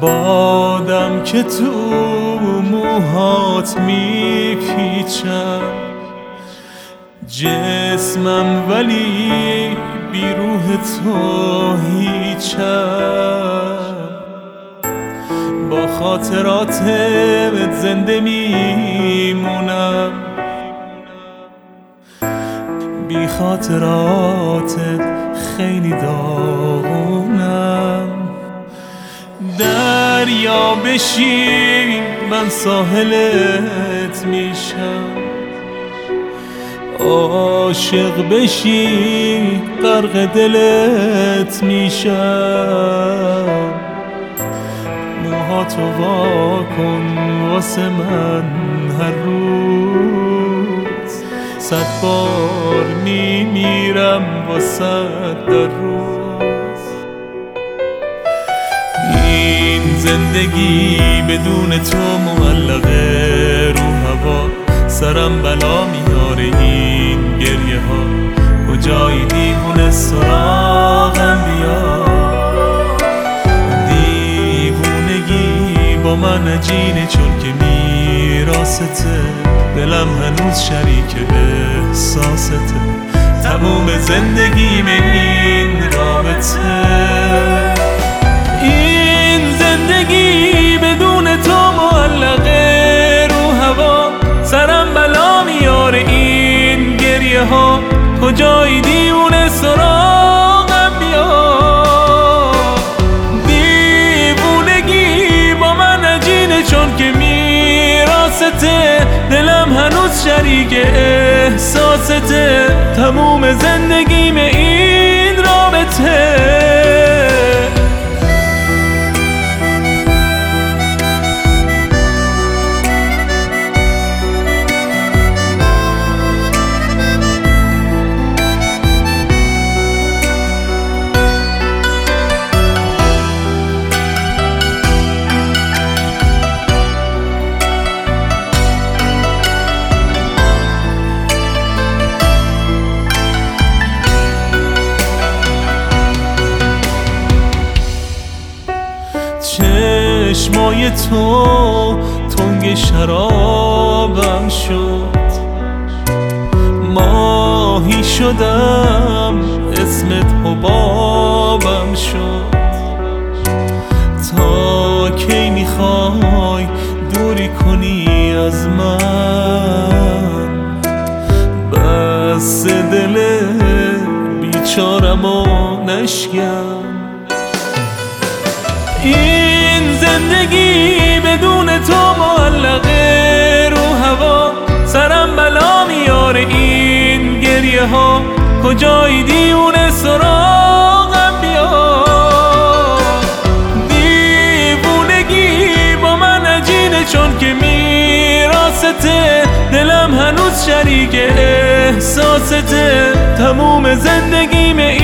بادم که تو موهات میپیچم، جسمم ولی بی روح تو هیچم. با خاطراتت زنده میمونم، بی خاطراتت خیلی داغونم. دریا بشی من ساحلت میشم، عاشق بشی غرق دلت میشم. موهاتو واکن واسه من هر روز، 100 بار میمیرم واسه در روز. این زندگی بدون تو معلقه رو هوا، سرم بلا میاره این گریه ها. کجایی دیوونه سراغم بیا، دیوونگی با من عجینه چون که میراسته. دلم هنوز شریک احساسته، تموم زندگیم این رابطه. این زندگی بدون تو معلقه رو هوا، سرم بلا میاره این گریه ها. کجایی دیوونه سراغم بیا، دیوونگی با من عجینه چون که میراسته. دلم هنوز شریک احساسته، تموم زندگیم این رابطه. چشمای تو تنگ شرابم شد، ماهی شدم اسمت حبابم شد. تا کی میخوای دوری کنی از من؟ بس دل بیچارمو نشکن. این زندگی بدون تو معلقه رو هوا، سرم بلا میاره این گریه ها. کجایی دیوونه سراغم بیا، دیوونگی با من عجینه چون که میراسته. دلم هنوز شریک احساسته، تموم زندگیم